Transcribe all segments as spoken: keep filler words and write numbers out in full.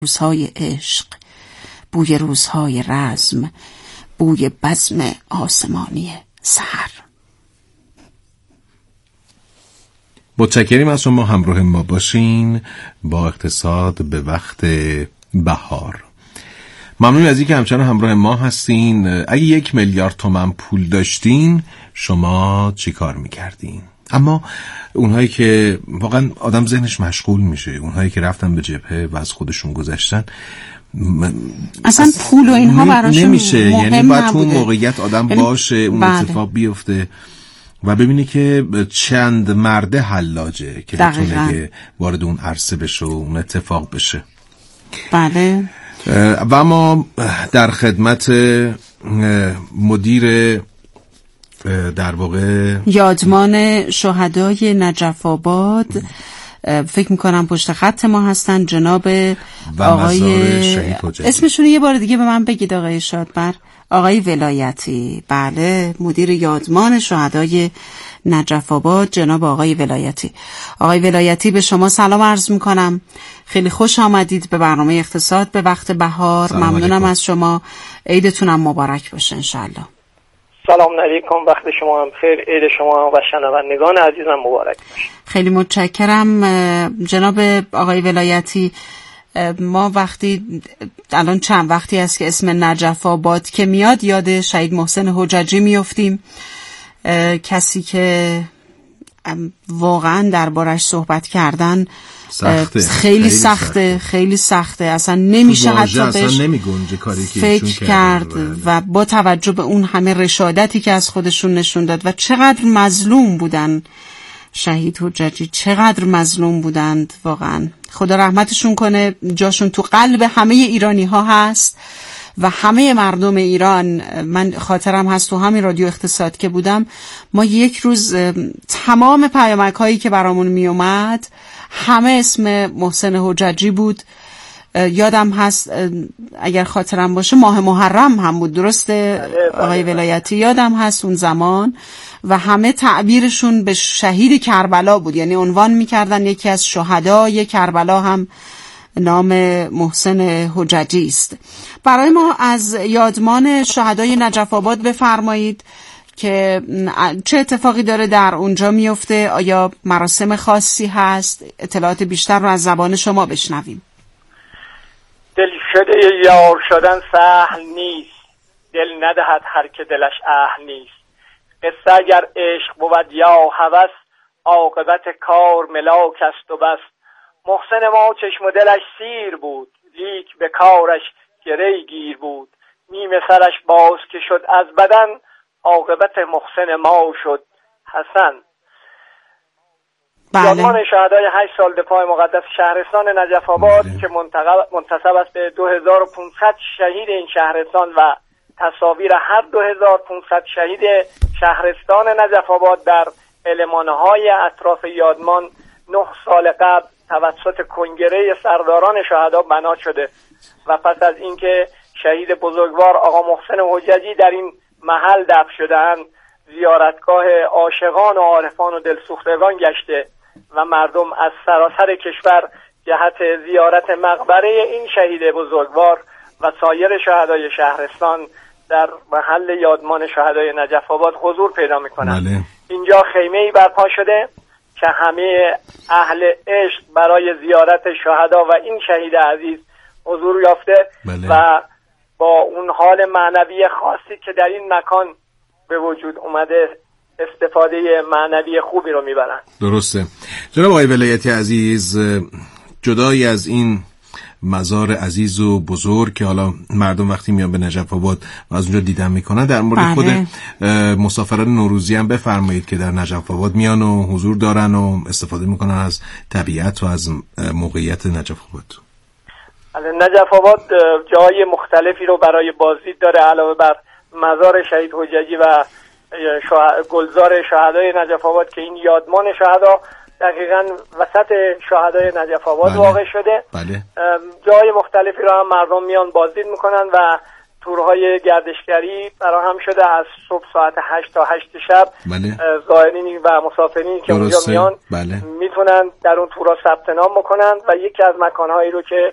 روزهای عشق، بوی روزهای رزم، بوی بزم آسمانی سحر. متشکریم از شما. همراه ما باشین با اقتصاد به وقت بهار. ممنون از اینکه همچنان همراه ما هستین. اگه یک میلیارد تومان پول داشتین شما چی کار میکردین؟ اما اونهایی که واقعا آدم ذهنش مشغول میشه، اونهایی که رفتن به جبهه و از خودشون گذشتن، اصلا پول و اینها براشون نمیشه. یعنی باید تو نبوده. موقعیت آدم یعنی باشه، اون بله. اتفاق بیفته و ببینی که چند مرده حلاجه که بتونه وارد اون عرصه بشه و اون اتفاق بشه. بله. و ما در خدمت مدیر در واقع یادمان شهدای نجف آباد فکر میکنم پشت خط ما هستن، جناب آقای اسمشون یه بار دیگه به من بگید آقای شادبر. آقای ولایتی. بله، مدیر یادمان شهدای نجف آباد جناب آقای ولایتی. آقای ولایتی به شما سلام عرض میکنم. خیلی خوش آمدید به برنامه اقتصاد به وقت بهار. ممنونم علیکم. از شما. عیدتونم مبارک باشه انشالله. سلام علیکم، وقت شما هم خیر، عید شما و شنوندگان عزیزم مبارک باشه. خیلی متشکرم جناب آقای ولایتی. ما وقتی الان چند وقتی است که اسم نجف آباد که میاد یاد شهید محسن حججی میافتیم، کسی که واقعا دربارش صحبت کردن سخته. خیلی, خیلی سخته. سخته خیلی سخته اصلا نمیشه حتی بهش فکر کرد و با توجه به اون همه رشادتی که از خودشون نشون داد و چقدر مظلوم بودن شهید حججی، چقدر مظلوم بودند واقعا. خدا رحمتشون کنه، جاشون تو قلب همه ایرانی ها هست و همه مردم ایران. من خاطرم هست تو همین رادیو اقتصاد که بودم، ما یک روز تمام پیامک هایی که برامون می اومد همه اسم محسن حججی بود. یادم هست اگر خاطرم باشه ماه محرم هم بود، درسته آقای ولایتی؟ یادم هست اون زمان و همه تعبیرشون به شهید کربلا بود، یعنی عنوان میکردن یکی از شهدای کربلا هم نام محسن حججی است. برای ما از یادمان شهدای نجف آباد بفرمایید که چه اتفاقی داره در اونجا میفته، آیا مراسم خاصی هست؟ اطلاعات بیشتر رو از زبان شما بشنویم. دل شده یار شدن سهل نیست، دل ندهد هر که دلش اهل نیست. قصه اگر عشق بود یا هوس، عاقبت کار ملاک است و بس. محسن ما چشم و دلش سیر بود، لیک به کارش گره گیر بود. نیمه سرش باز که شد از بدن، عاقبت محسن ما شد حسن. بله. یادمان شهدای هشت سال دفاع مقدس شهرستان نجف آباد که منتسب است به دو هزار و پانصد شهید این شهرستان و تصاویر هر دو هزار و پانصد شهید شهرستان نجف آباد در المانهای اطراف یادمان نه سال قبل توسط کنگره سرداران شهدا بنا شده و پس از اینکه شهید بزرگوار آقا محسن حججی در این محل دفن شدند، زیارتگاه عاشقان و عارفان و دلسوختگان گشته و مردم از سراسر کشور جهت زیارت مقبره این شهید بزرگوار و سایر شهدای شهرستان در محل یادمان شهدای نجف آباد حضور پیدا می‌کنند. بله. اینجا خیمه‌ای برپا شده که همه اهل عشق برای زیارت شهدا و این شهید عزیز حضور یافته. بله. و با اون حال معنوی خاصی که در این مکان به وجود اومده استفاده معنوی خوبی رو میبرن. درسته. جناب آقای ولایتی عزیز، جدای از این مزار عزیز و بزرگ که حالا مردم وقتی میان به نجف آباد و از اونجا دیدن میکنن، در مورد بله. خود مسافران نوروزی هم بفرمایید که در نجف آباد میان و حضور دارن و استفاده میکنن از طبیعت و از موقعیت نجف آباد. نجف آباد جای مختلفی رو برای بازدید داره، علاوه بر مزار شهید حججی و شوه... گلزار شهدای نجف آباد که این یادمان شهدا دقیقاً وسط شهدای نجف آباد بله. واقع شده. بله. جای مختلفی رو هم مردم میان بازدید میکنن و تورهای گردشگری فراهم شده از صبح ساعت هشت تا هشت شب. بله. زائرینی و مسافرینی که اونجا میان بله. میتونن در اون تورها ثبت نام بکنن و یکی از مکانهایی رو که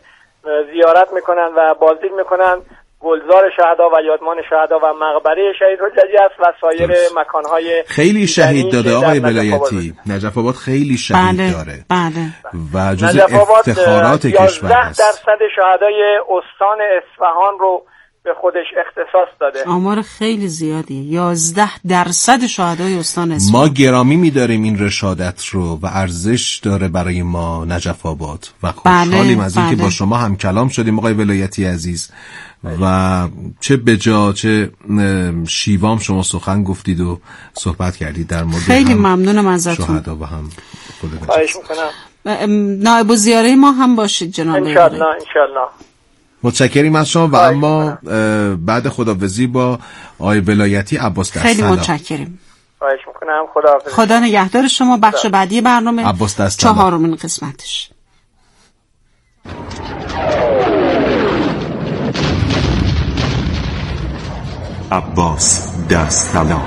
زیارت میکنن و بازدید میکنن گلزار شهدا و یادمان شهدا و مقبره شهید حجتی است و سایر مکانهای خیلی شهید داده آقای ولایتی. نجف آباد خیلی شهید بله، داره بله. و جز افتخارات کشور است. یازده درصد شهدای استان اصفهان رو به خودش اختصاص داده. آمار خیلی زیادیه. یازده درصد شهدای استان اصفهان. ما گرامی می‌داریم این رشادت رو و ارزش داره برای ما نجف آباد و خوشحالیم بله، از اینکه بله. با شما هم کلام شدیم آقای ولایتی عزیز و چه بجا چه شیوام شما سخن گفتید و صحبت کردید در مورد خیلی ممنونم ازتون شهدا و هم خواهش میکنم. نایب الزیاره ما هم باشید جناب. انشالله انشالله. متشکریم از شما و اما بعد خداحافظی با آقای ولایتی عباس دست‌طلا. خیلی متشکریم. خواهش میکنم. خداحافظ. خدا نگهدار شما. بخش بعدی برنامه عباس دست‌طلا چهارمین قسمتش. عباس دست‌طلا.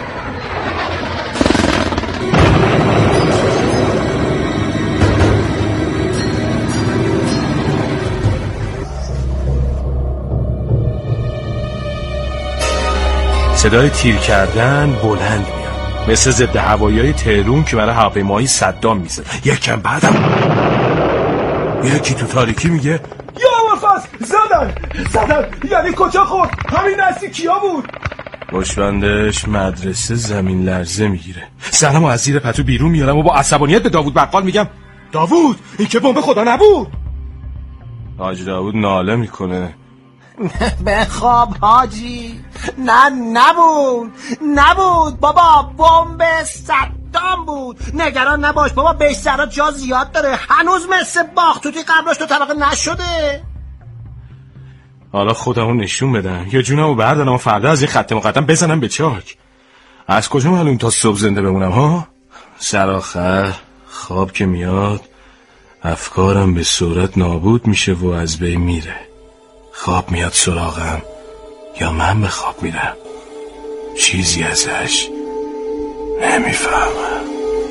صدای تیر کردن بلند میاد مثل ضد هوایی‌های تهران که برای هواپیمایی صدام میزه. یکم بعدم یکی تو تاریکی میگه یا وفاس زدن زدن. یعنی کجا خورد؟ همین نزدیکیا بود. پشتبندش مدرسه زمین لرزه میگیره. سلامو از زیر پتو بیرون میارم و با عصبانیت به داوود بقال میگم داوود این که بمب خدا نبود. حاج داوود ناله میکنه بخواب حاجی. نه نبود نبود بابا، بمب صدام بود. نگران نباش بابا، بیشترها جا زیاد داره. هنوز مثل باختوتی قبلش تو طبقه نشده. حالا خودمون نشون بدم یا جونمو بردارم و فردا از این خط مقدم بزنم به چاک. از کجا معلوم تا صبح زنده بمونم ها؟ سرآخر خواب که میاد افکارم به صورت نابود میشه و از بین میره. خواب میاد سراغم یا من به خواب میرم، چیزی ازش نمیفهمم.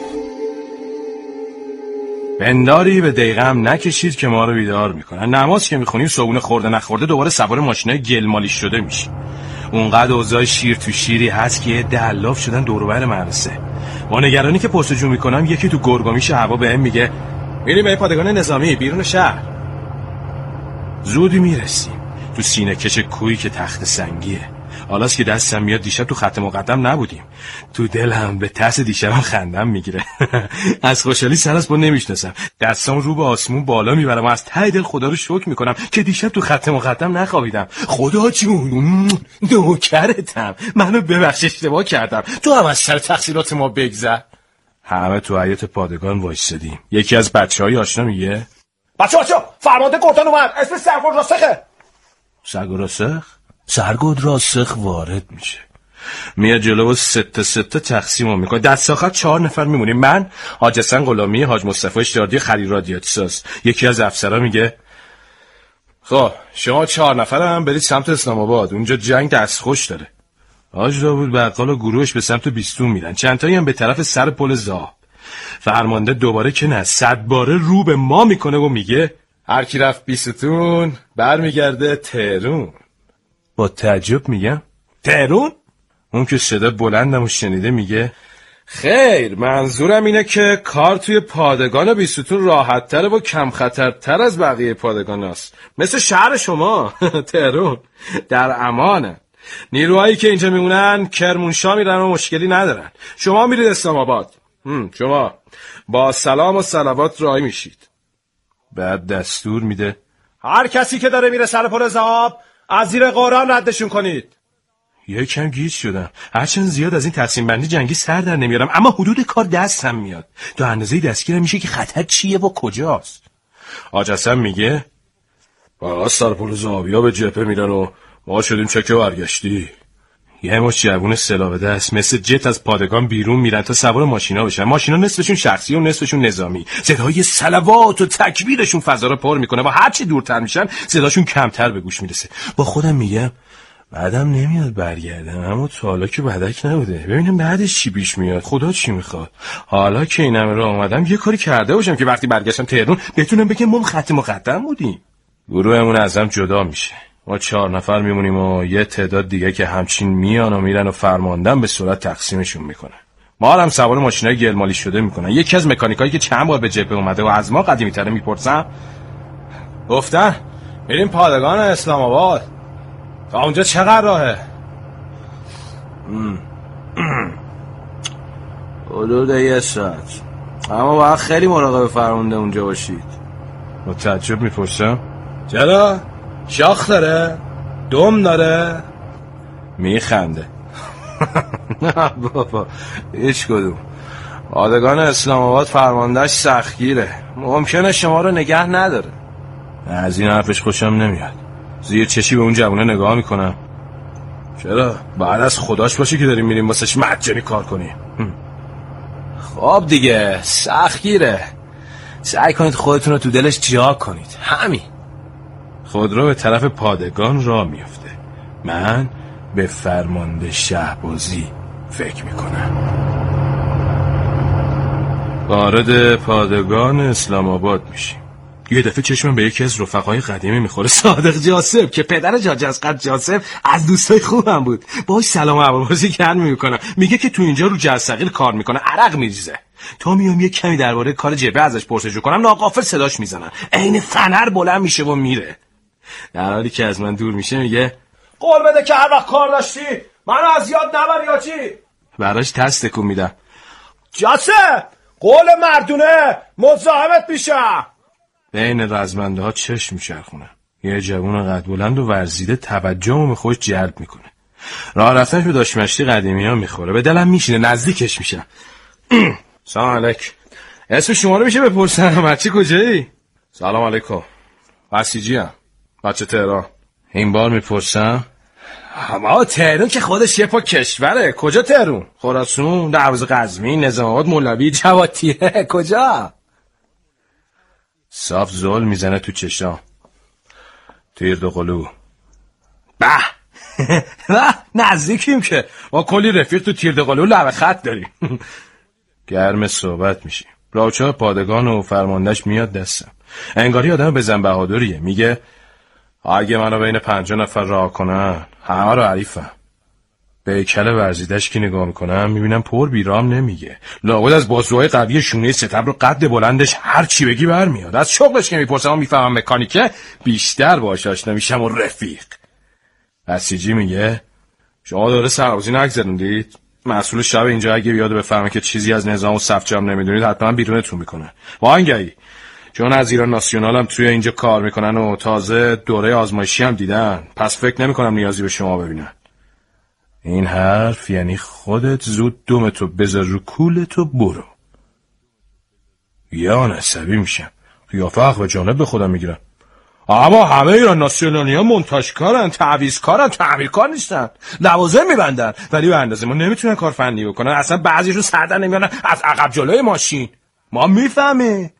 بنداری به دقیقه هم نکشید که ما رو بیدار میکنن. نماز که میخونیم صبحونه خورده نخورده دوباره سوار ماشینای گلمالی شده میشیم. اونقدر اوضاع شیر تو شیری هست که دلاف شدن دور و بر مدرسه. با نگرانی که پرسجو میکنم یکی تو گرگومیش هوا بهم میگه میریم به پادگان نظامی بیرون شهر. زودی میرسیم تو سینه کش کویی که تخت سنگیه. حالاست که دستم میاد دیشب تو خط مقدم نبودیم. تو دلم به ترس دیشبم خندم میگیره. از خوشحالی سر از پا نمیشناسم. دستام رو به آسمون بالا میبرم و از ته دل خدا رو شکر میکنم که دیشب تو خط مقدم نخوابیدم. خدا جون نوکرتم، منو ببخش اشتباه کردم، تو هم از سر تقصیرات ما بگذر. همه تو حیاط پادگان وایسادیم. یکی از بچهای آشنا میگه بچه بچه فرمانده گردان اومد، اسم سرگرد راسخه. سرگرد راسخ؟ سرگرد راسخ وارد میشه، میاد جلو و سته سته تقسیم میکنه. دست آخر چهار نفر میمونیم، من، حاج حسن غلامی، حاج مصطفی اشتیاردی خلیل رادیاتی ساز. یکی از افسرها میگه خب شما چهار نفر هم برید سمت اسلام آباد، اونجا جنگ دستخوش داره. حاج داوود بقال و گروهش به سمت بیستون میرن، چند تایی هم به طرف سر پل زاب. فرمانده دوباره که نه صد باره رو به ما میکنه و میگه هر کی رفت بیستون برمیگرده تهرون. با تعجب میگم تهرون؟ اون که صدا بلندم و شنیده میگه خیر، منظورم اینه که کار توی پادگان بیستون راحت تره و کم خطرتر از بقیه پادگان هست. مثل شهر شما تهرون در امانه. نیروهایی که اینجا میمونن کرمانشاه میرن و مشکلی ندارن. شما میرید اسلام آباد، شما با سلام و صلوات راهی میشید. بعد دستور میده هر کسی که داره میره سر پل زاب از زیر قرآن ردشون کنید. یکم گیج شدم، هرچند زیاد از این تقسیم بندی جنگی سر در نمیارم، اما حدود کار دستم میاد. تا اندازه دستگیرم میشه که خطر چیه و کجاست. حاج حسن میگه با سر پل زابیا به جبهه میرن و ما شدیم چکه برگشتی. یه مش جوون سلاح به دست مثل جت از پادگان بیرون میرن تا سوار ماشینا بشن. ماشینا نصفشون شخصی و نصفشون نظامی. صدای صلوات و تکبیرشون فضا رو پر میکنه و هرچی دورتر میشن صداشون کمتر به گوش میرسه. با خودم میگم بعدم نمیاد برگردم، اما تا حالا که بدک نبوده. ببینیم بعدش چی پیش میاد، خدا چی میخواد. حالا که اینم راه اومدم یه کاری کرده باشم که وقتی برگشتم تهران بتونم بگم ما خط مقدم بودیم. گروهمون از هم جدا میشه. ما چهار نفر میمونیم و یه تعداد دیگه که همچین میان و میرن و فرماندن به صورت تقسیمشون میکنن. ما هم سوار ماشینای گلمالی شده میکنن. یکی از مکانیکایی که چند بار به جبهه اومده و از ما قدیمی تره میپرسم، گفتن میریم پادگان اسلام آباد. تا اونجا چقدر راهه؟ حدود یه ساعت. اما باید خیلی مراقب فرمانده اونجا باشید. متعجب میپرسم چرا؟ شاخ داره؟ دم داره؟ میخنده. نه بابا هیچ کدوم. پادگان اسلام آباد فرماندهش سختگیره، ممکنه شما رو نگه نداره. از این حرفش خوشم نمیاد. زیر چشی به اون جوونه نگاه میکنم. چرا؟ بعد از خداش باشه که داریم میریم واسش مجانی کار کنیم. خب دیگه سختگیره، سعی کنید خودتون رو تو دلش جا کنید. همین. خودرو به طرف پادگان راه میفته. من به فرمانده شهبازی فکر میکنم. وارد پادگان اسلام آباد میشیم. یه دفعه چشمم به یکی از رفقای قدیمی میخوره، صادق جاسب که پدر جاج اسقر جاسب از دوستای خوبم بود. باهاش سلام و احوالپرسی کردن میکنم. میگه که تو اینجا رو جرثقیل کار میکنه، عرق میریزه. تا میام یه کمی درباره کار جبهه ازش پرسجو کنم، ناقافل صداش میزنن، عین فنر بلند میشه و میره. در حالی که از من دور میشه میگه قول بده که هر وقت کار داشتی منو از یاد نبری یا چی؟ براش دست تکون میدم. جاسب قول مردونه مزاحمت میشم. بین رزمنده ها چشم میچرخونم. یه جوون قد بلند و ورزیده توجهمو به خودش جلب میکنه. راه رفتنش به داش مشتی قدیمی ها میخوره. به دلم میشینه، نزدیکش میشم. سلام علیک. اسم شما رو میشه بپرسم؟ بچه کجایی؟ سلام علیکم. بسیجی ام. بچه تهران. این بار میپرسم اما تهران که خودش یه پا کشوره. کجا تهران؟ خراسان، دروازه قزوین، نظام آباد، مولوی، جوادیه. کجا؟ صاف زل میزنه تو چشام. تیر دو قلو. به نه نزدیکیم که ما کلی رفیق تو تیر دو قلو لبه خط داریم. گرم صحبت میشیم. راوچه پادگان و فرماندهش میاد دستم. انگاری آدم بزن بهادریه. میگه اگه منو بین پنجاه نفر راه کنن همه رو عریفم. به هیکل ورزیدش که نگاه میکنم میبینم پر بیرام نمیگه. لابد از بازوهای قوی شونه ستبر و قد بلندش هر چی بگی برمیاد. از شغلش که میپرسم و میفهمم مکانیکه بیشتر باهاش آشنا میشم و رفیق. بسیجی میگه شما دوره سربازی نگذروندید؟ مسئول شب اینجا اگه بیاد بفهمه که چیزی از نظام و صف جمع نمیدونید حتما بیرونتون میکنه. وانگهی چون از ایران ناسیونال هم توی اینجا کار میکنن و تازه دوره آزمایشی هم دیدن، پس فکر نمیکنم نیازی به شما ببینن. این حرف یعنی خودت زود دومتو بذار رو کولتو برو. یا عصبی میشم. قیافه حق و جانب به خودم میگیرم. اما همه ایران ناسیونالی ها منتاجکارن، تعویضکارن، تعمیرکار نیستن. لوازم میبندن ولی به اندازه ما نمیتونن کار فنی بکنن. اصلا بعضیشون سردر نمیانن از عقب جلوی ماشین. ما میفهمیم.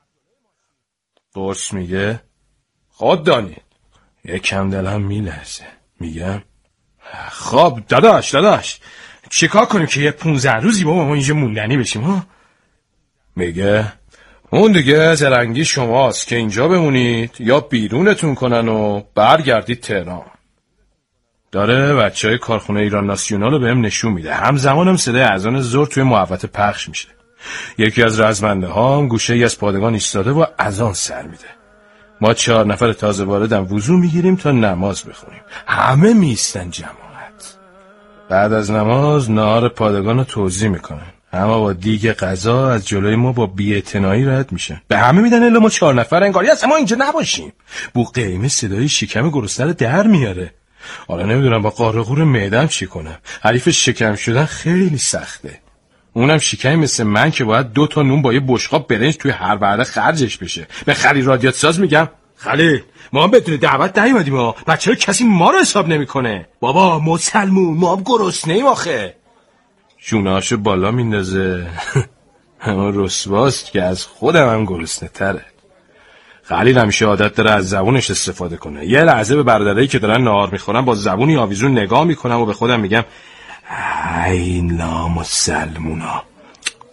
قرص میگه خود دانید. یکم دلم میلرزه. میگم خب داداش داداش چیکار کنیم که یه پونزده روزی با ما اینجا موندنی بشیم ها؟ میگه اون دیگه زرنگی شماست که اینجا بمونید یا بیرونتون کنن و برگردید تهران. داره بچه های کارخونه ایران ناسیونال رو بهم نشون میده. همزمان هم صدای اذان ظهر توی محوطه پخش میشه. یکی از رزمنده ها هم گوشه ای از پادگان ایستاده و اذان سر میده. ما چهار نفر تازه واردم وضو میگیریم تا نماز بخونیم. همه میستن جماعت. بعد از نماز نهار پادگان رو توزیع میکنن. اما با دیگ غذا از جلوی ما با بی‌اعتنایی رد میشن. به همه میدن الا ما چهار نفر انگاری اصلا ما اینجا نباشیم. بو قیمه صدای شکم گرسنه رو در میاره. حالا نمیدونم با قارقور معده‌ام چی کنم. حریف شکم شدن خیلی سخته. اونم شکمی مثل من که باید دو تا نون با یه بشقاب برنج توی هر وعده خرجش بشه. به خلیل رادیات ساز میگم خلیل ما هم بدون دعوت نیومدیم ها. بچه‌ها کسی ما رو حساب نمیکنه. بابا مسلمون ما هم گرسنه‌ایم آخه. شونه‌هاشو بالا میندازه. اما رسواست که از خودم هم گرسنه تره. خلیل همیشه عادت داره از زبونش استفاده کنه. یه لحظه به برادرایی که دارن نهار میخورن با زبونی آویزون نگاه میکنم و به خودم میگم ای نامسلمونا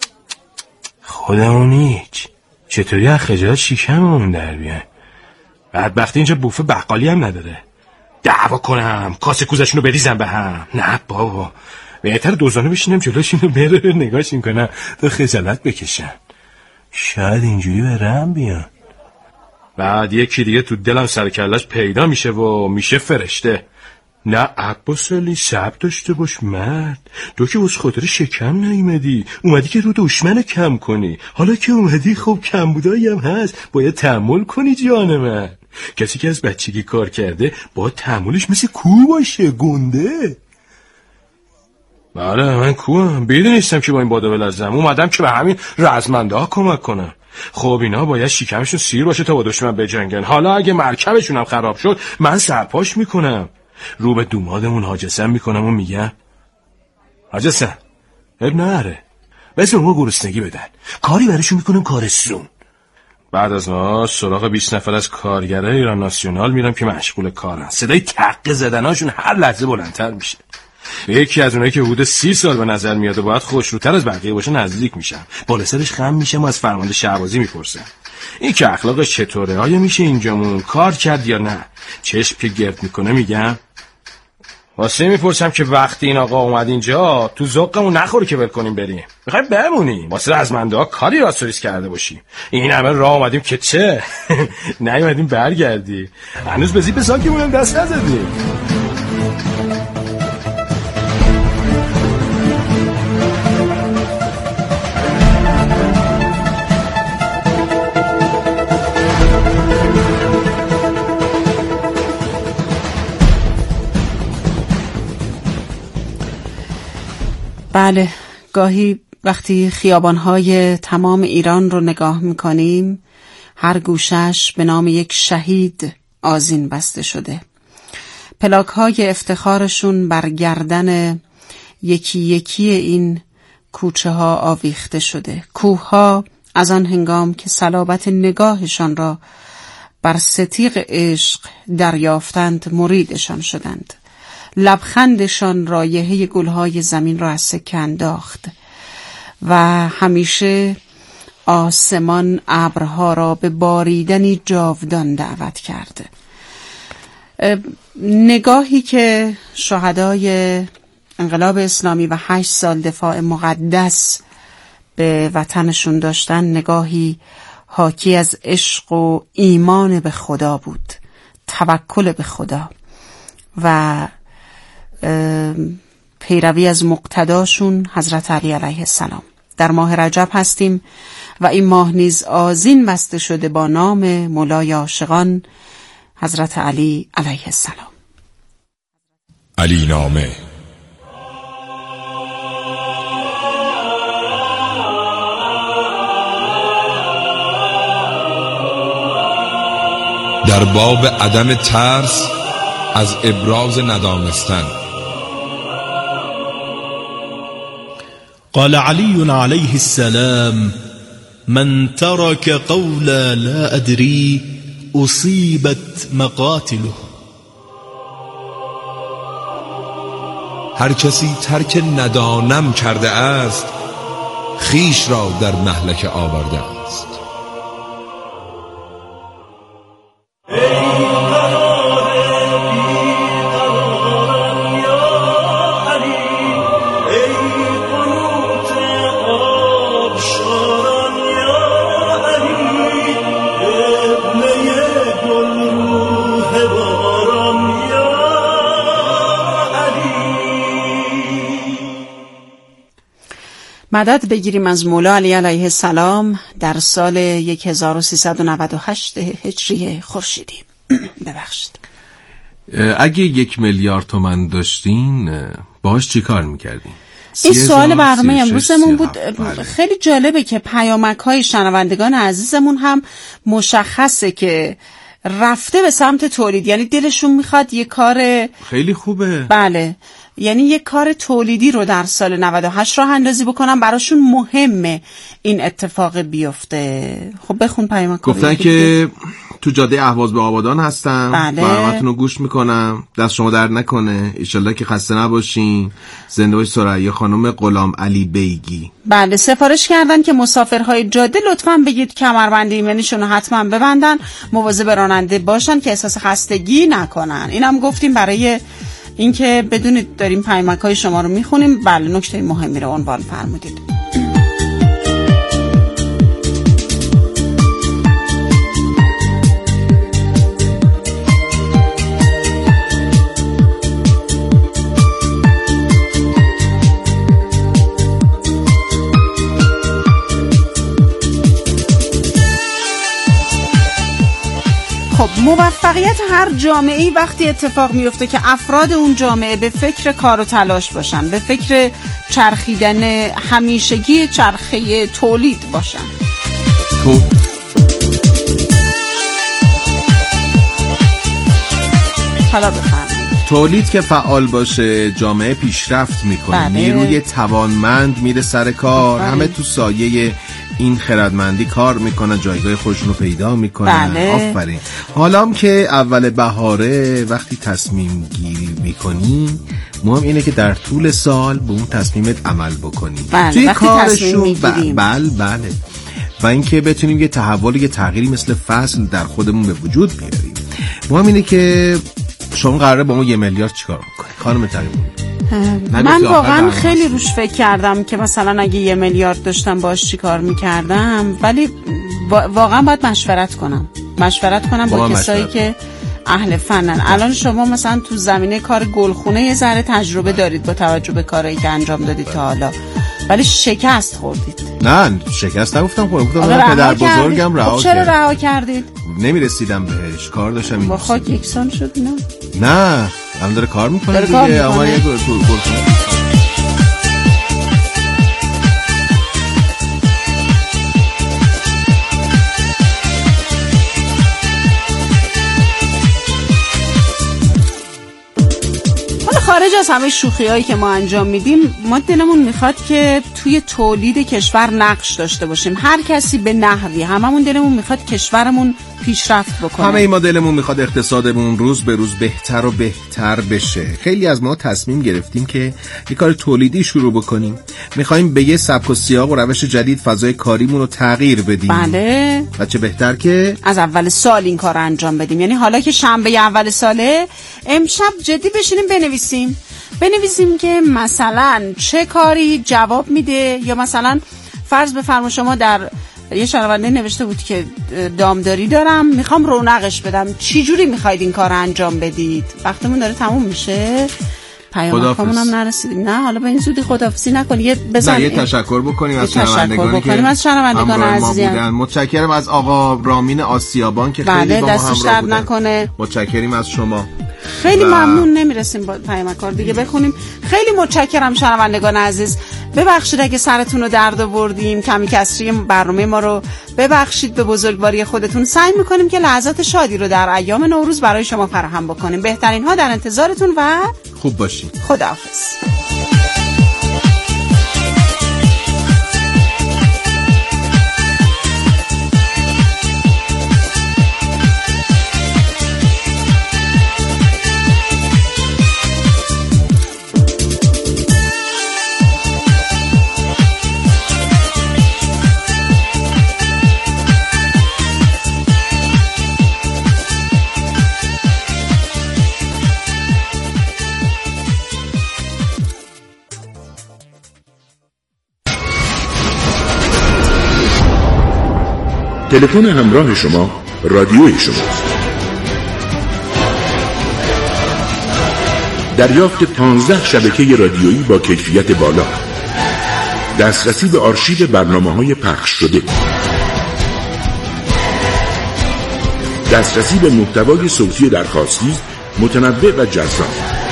خودمون هیچ چطوری از خجالت شکممون در بیان. بدبختی اینجا بوفه بقالی هم نداره. دعوا کنم کاسه کوزشونو بریزم به هم؟ نه بابا، بهتر دوزانه بشینم جلوشونو بره نگاهشون کنم تا خجالت بکشن. شاید اینجوری به رم بیان. بعد یکی دیگه تو دلم سر کلش پیدا میشه و میشه فرشته. نه عباس علی صبر داشته باش مرد، تو که واسه خاطر شکم نیومدی، اومدی که رو دشمن کم کنی. حالا که اومدی خب کم بودایی هم هست، باید تحمل کنی جان من. کسی که از بچگی کار کرده باید تحملش مثل کو باشه، گنده. بله من کوام، بیده نیستم که با این بادا بلرزم، اومدم که به همین رزمنده ها کمک کنم. خب اینا باید شکمشون سیر باشه تا با دشمن بجنگن. حالا اگه مرکبشون هم خراب شد من سرپاش میکنم، رو به دومادمون حاجسم میکنم و میگم حاجسم اب نره بس ما گرسنگی بدن، کاری برشون میکنم کارستون. بعد از ما سراغ بیست نفر از کارگرای ایران ناسیونال میرم که مشغول کارن. صدای تق زدناشون هر لحظه بلندتر میشه. یکی از اونایی که حدود سی سال به نظر میاد و باید خوشروتر از بقیه باشه نزدیک میشم. بالا سرش خم میشم و از فرمانده شهبازی میپرسم این که اخلاقش چطوره، آیا میشه اینجامون کار کرد یا نه؟ چشم که گرد میکنه میگم واسه میپرسم که وقتی این آقا اومد اینجا تو ذوقمون نخوره که ول کنیم بریم، میخوایم بمونیم واسه رزمنده ها کاری راستوریس کرده باشیم. این همه راه اومدیم که چه نیومدیم برگردی، هنوز به زیپ ساکمون دست نزدیم. بله، گاهی وقتی خیابان‌های تمام ایران رو نگاه می‌کنیم هر گوشش به نام یک شهید آذین بسته شده. پلاک‌های افتخارشون بر گردن یکی یکی این کوچه‌ها آویخته شده. کوه‌ها از آن هنگام که صلابت نگاهشان را بر ستیغ عشق دریافتند مریدشان شدند. لبخندشان رایحه گلهای زمین را از سکه انداخت و همیشه آسمان ابرها را به باریدنی جاودان دعوت کرد. نگاهی که شهدای انقلاب اسلامی و هشت سال دفاع مقدس به وطنشون داشتن نگاهی حاکی از عشق و ایمان به خدا بود، توکل به خدا و پیروی از مقتداشون حضرت علی علیه السلام. در ماه رجب هستیم و این ماه نیز آذین بسته شده با نام مولای عاشقان حضرت علی علیه السلام. علی نامه. در باب عدم ترس از ابراز ندانستن. قال علي عليه السلام من ترك قول لا أدري أصيبت مقاتله. هر کسی ترک ندانم کرده است خیش را در مهلک آورده است. مدد بگیریم از مولا علی علیه السلام در سال هزار و سیصد و نود و هشت هجری خورشیدی. ببخشید. اگه یک میلیارد تومان داشتین باهاش چی کار میکردین؟ این سوال برنامه امروزمون بود. بله. خیلی جالبه که پیامک های شنوندگان عزیزمون هم مشخصه که رفته به سمت تولید، یعنی دلشون میخواد یه کار خیلی خوبه. بله، یعنی یه کار تولیدی رو در سال نود و هشت راه اندازی بکنن، براشون مهمه این اتفاق بیفته. خب بخون پیامک. گفتن که تو جاده اهواز به آبادان هستم. بله. برنامه‌تون رو گوش میکنم. دست شما درد نکنه. ایشالله که خسته نباشین. زنده باشی ثریا خانم غلام علی بیگی. بله سفارش کردن که مسافرهای جاده لطفاً بگید کمربند ایمنیشون رو حتما ببندن، مواظب راننده باشن که احساس خستگی نکنن. اینم گفتیم برای اینکه بدونید داریم پیامک‌های شما رو میخونیم. بله نکته مهمی رو عنوان فرمودید. خب موفقیت هر جامعه‌ای وقتی اتفاق میفته که افراد اون جامعه به فکر کار و تلاش باشن، به فکر چرخیدن همیشگی چرخه تولید باشن. تو حالا بفرمایید. تولید که فعال باشه جامعه پیشرفت میکنه. بله. نیروی توانمند میره سر کار. بله. همه تو سایه این خردمندی کار میکنن، جایگاه خودشون رو پیدا میکنن. بله. آفرین. حالا که اول بهاره وقتی تصمیم گیری میکنی مهم اینه که در طول سال به اون تصمیمت عمل بکنی. بله. توی وقتی تصمیم میگیریم. بله بله. و اینکه بتونیم یه تحول، یه تغییری مثل فصل در خودمون به وجود بیاریم. مهم اینه که شما قراره با اون یه میلیارد چیکار بکنی خانم تقریبا؟ من واقعا خیلی روش فکر کردم که مثلا اگه یه میلیارد داشتم باش چیکار میکردم، ولی واقعا باید مشورت کنم مشورت کنم با, با کسایی که اهل فنن. الان شما مثلا تو زمینه کار گلخونه یه ذره تجربه دارید با توجه به کارهایی که انجام دادید تا حالا، ولی شکست خوردید. نه شکست نگفتم، گفتم پدر بزرگم رها کرد. چرا رها کردید؟ نمیرسیدم بهش، کار داشتم این با خاک یکسان شد. نه نه هم داره کار میکنه دیگه. اما یه گل خارج از همه شوخی هایی که ما انجام میدیم، ما دلمون میخواد که توی تولید کشور نقش داشته باشیم. هر کسی به نحوی، هممون دلمون میخواد کشورمون پیشرفت بکنه. همه ای ما دلمون میخواد اقتصادمون روز به روز بهتر و بهتر بشه. خیلی از ما تصمیم گرفتیم که یه کار تولیدی شروع بکنیم. میخوایم به یه سبک و سیاق و روش جدید فضای کاریمون رو تغییر بدیم. بله. و چه بهتر که از اول سال این کار رو انجام بدیم. یعنی حالا که شنبه اول ساله، امشب جدی بشینیم بنویسیم بنویسیم که مثلا چه کاری جواب میده. یا مثلا فرض بفرما شما در یه شنونده نوشته بود که دامداری دارم، میخوام رونقش بدم، چی جوری میخواید این کار رو انجام بدید؟ وقتمون داره تموم میشه، پیامکامون هم نرسیدیم. نه حالا به این زودی خداحافظی نکن، یه بزن، نه یه تشکر بکنیم از شنوندگانی که از شنوندگان عزیزم. متشکرم از آقا رامین آسیابان که خیلی با ما همراه بودن. نکنه. متشکریم از شما. خیلی و... ممنون. نمیرسیم با پیامکار دیگه بخونیم. خیلی متشکرم شنوندگان عزیز. ببخشید اگه سرتون رو درد آوردیم، کمی کسری برنامه ما رو ببخشید. به بزرگواری خودتون سعی میکنیم که لحظات شادی رو در ایام نوروز برای شما فراهم بکنیم. بهترین ها در انتظارتون و خوب باشین. خداحافظ. تلفن همراه شما رادیوی شماست. دریافت پانزده شبکه رادیویی با کیفیت بالا، دسترسی به آرشیو برنامه‌های پخش شده، دسترسی به محتوای صوتی درخواستی متنوع و جذاب،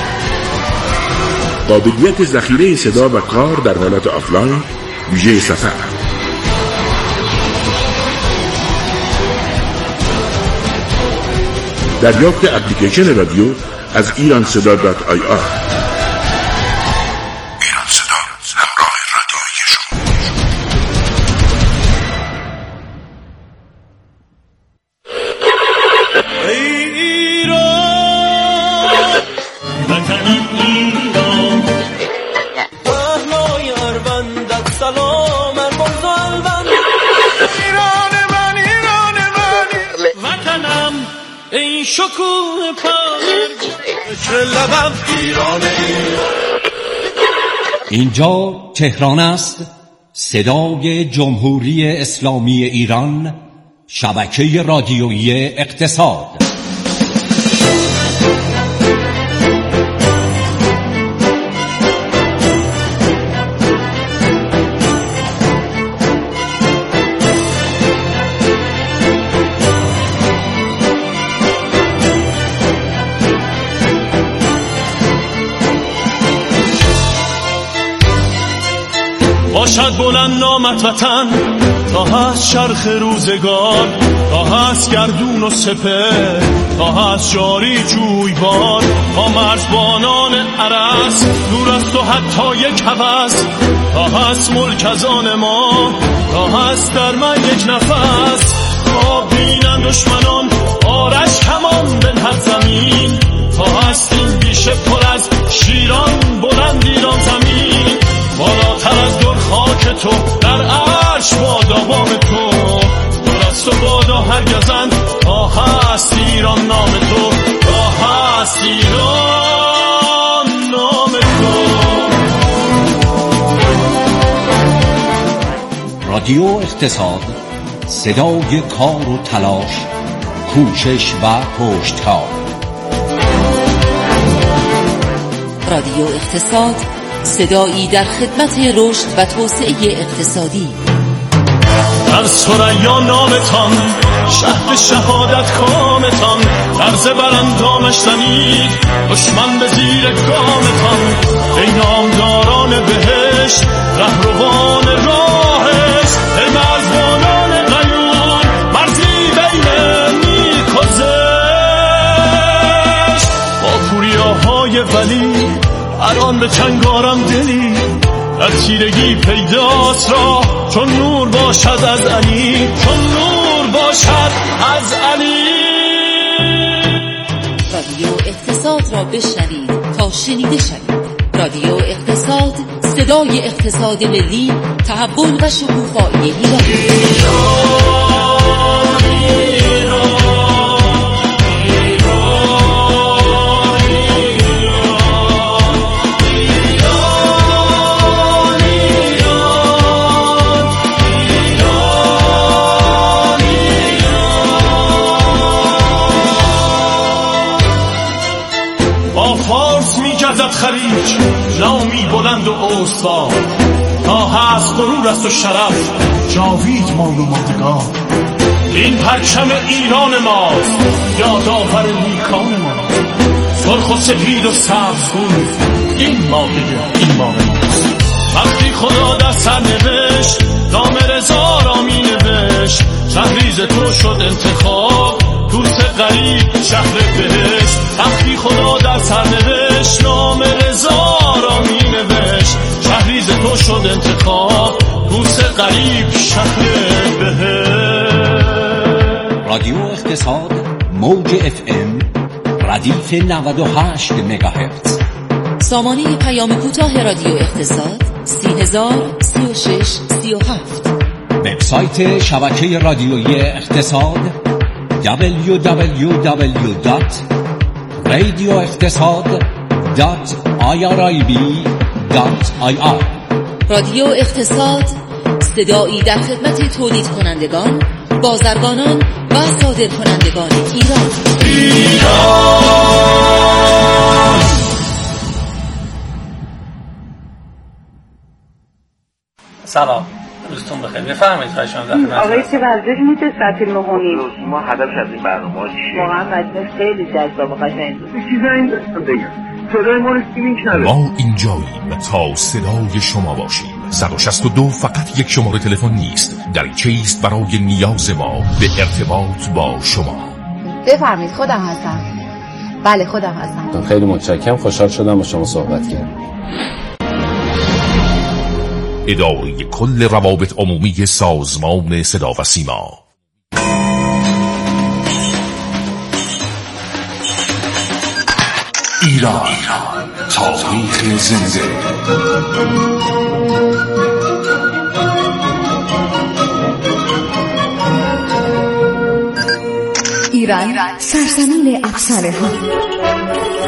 قابلیت ذخیره صدا و کار در حالت آفلاین ویژه سفر، دریافت اپلیکیشن رادیو از ایران صدا دات آی آر. ایران صدا، همراه رادیویی شما. ای شکوه پرج که لبم ایرانه. اینجا تهران است، صدای جمهوری اسلامی ایران، شبکه رادیویی اقتصاد. باشد بلند نامت وطن تا هست شرخ روزگار، تا هست گردون و سپه، تا هست جاری جویبار، تا مرزبانان عرس دور است و حتی یک هوس، تا هست ملک از آن ما، تا هست در من یک نفس. تا بینن دشمنان آرش کمان بنهد زمین، تا هست این بیشه پر از شیران بلند ایران زمین. بالاتر از در خاک تو در عرش باد آبام تو، درست و بادا هرگزن تا هست ایران نام تو، تا هست ایران نام تو. رادیو اقتصاد، صدای کار و تلاش، کوشش و پشتکار. رادیو اقتصاد، صدایی در خدمت رشد و توسعه اقتصادی. در ثریا نامتان، شهد شهادت کامتان، طرز براندامش زنید دشمن به زیر گامتان. ای نامداران بهشت، رهروان راهش، ای مرزبانان غیور، مرزی بین نیک و زشت. با کوریاهای ولی الان به چنگارم دلی، در تیرگی پیداست را چون نور باشد از علی، چون نور باشد از علی. رادیو اقتصاد را بشنوید تا شنیده شوید. رادیو اقتصاد، صدای اقتصاد ملی، تحول و شکوفایی ایران. خلیج نامی بلند و استوار، تا هست غرور است و شرف جاوید مالوماتگاه. این پرچم ایران ماست، یادآور نیکان ماست، سرخ و سپید و سبزگون این ماهیه، این ماه ماست. وقتی خدا در سر نوشت نام رضا را می نوشت، شهریز تو شد انتخاب دوست غریب شهر بهشت. وقتی خدا در سر نوشت نام رضا را می نوشت، شهریز تو شد انتخاب دوست غریب شهر بهشت. رادیو اقتصاد، موج اف ام، ردیف نود و هشت مگاهرتز. سامانه پیام کوتاه رادیو اقتصاد سی هزار سی و شش سی و هفت. وبسایت شبکه رادیویی اقتصاد دبلیو دبلیو دبلیو دات رادیو اقتصاد دات آی آر آی بی دات آی آر. رادیو اقتصاد، صدایی در خدمت تولید کنندگان، بازرگانان و صادر کنندگان ایران. ایران سلام، روزتون بخیر. بفرمایید خواهش می‌کنم. آقای چه ورزش میشه تعطیل مهونی؟ ما هدفش از این برنامه چیه؟ واقعا مجلس خیلی جذاب و قشنگ بود. چیزایی داشتم بگم. صدای ما رو سیمینگ نده. ما اینجاییم تا صدای شما باشیم. صد و شصت و دو فقط یک شماره تلفن نیست، دریچه است برای نیاز ما به ارتباط با شما. بفرمایید، خودم هستم. بله خودم هستم. خیلی متشکرم، خوشحال شدم با شما صحبت کردم. اداره کل روابط عمومی سازمان صدا و سیما. ایران، تاریخ زنده. ایران سرزمین افسانه ها.